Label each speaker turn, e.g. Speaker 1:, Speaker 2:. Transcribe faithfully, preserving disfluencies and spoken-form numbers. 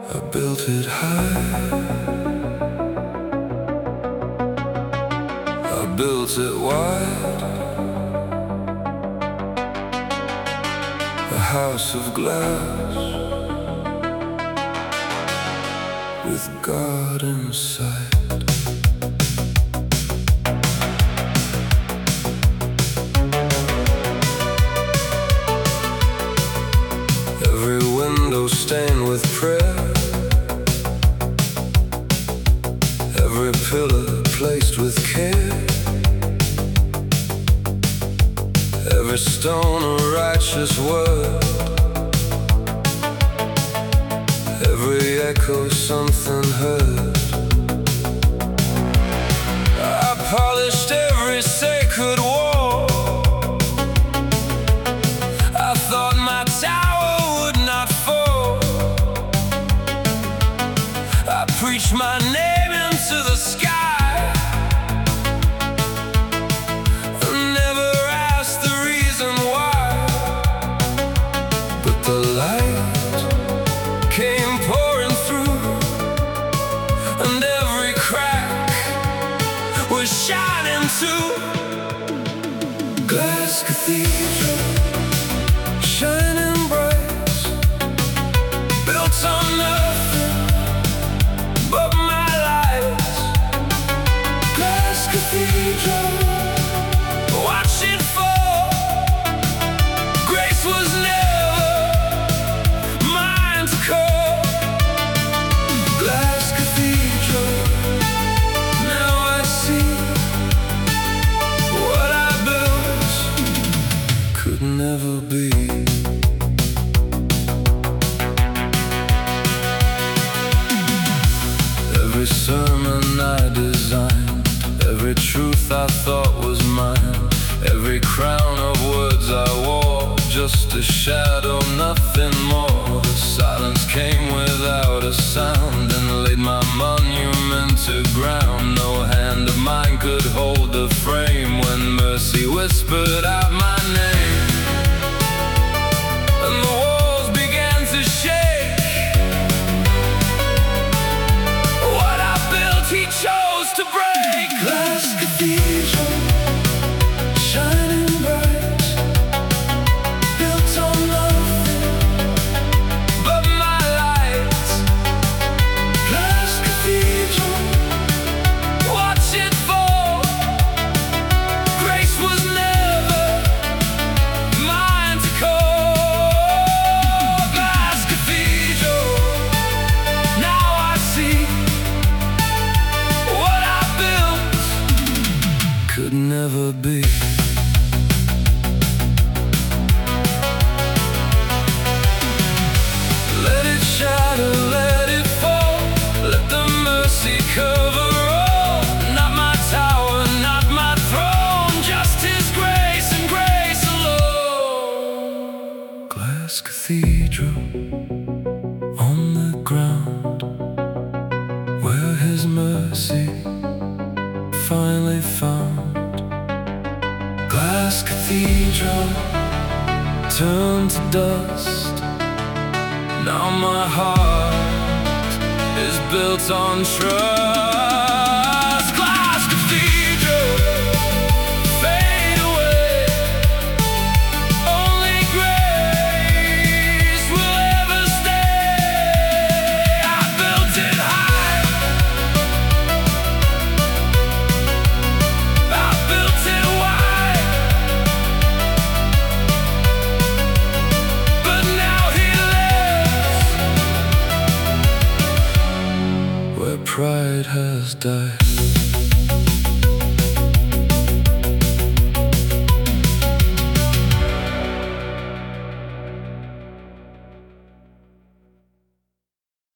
Speaker 1: I built it high, I built it wide, a house of glass with God inside. Every window stained with prayer, every pillar placed with care, every stone a righteous word, every echo something heard. I polished every sacred wall, I thought my tower would not fall. I preached my name into the sky, never asked the reason why. But the light came pouring through, and every crack was shining too. Glass cathedral, shining bright, built on nothing but my lights. Glass cathedral, watch it fall. Grace was never mine to call. Glass cathedral, now I see what I built could never be. Every sermon I designed, every truth I thought was mine, every crown of words I wore, just a shadow, nothing more. The silence came without a sound and laid my monument to ground. No hand of mine could hold the frame when mercy whispered out my name, and the walls began to shake. What I built, he chose to break. Glass cathedral, shining bright, built on nothing but my light. Glass cathedral, watch it fall. Grace was never mine to call. Glass cathedral, now I see what I built could never be. Let it shatter, let it fall, let the mercy cover all. Not my tower, not my throne, just His grace and grace alone. Glass cathedral on the ground, where His mercy finally found. Glass cathedral turned to dust, now my heart is built on trust. Glass cathedral, fade away, only grace will ever stay. I built it high, I built it wide, but now He lives where pride has died.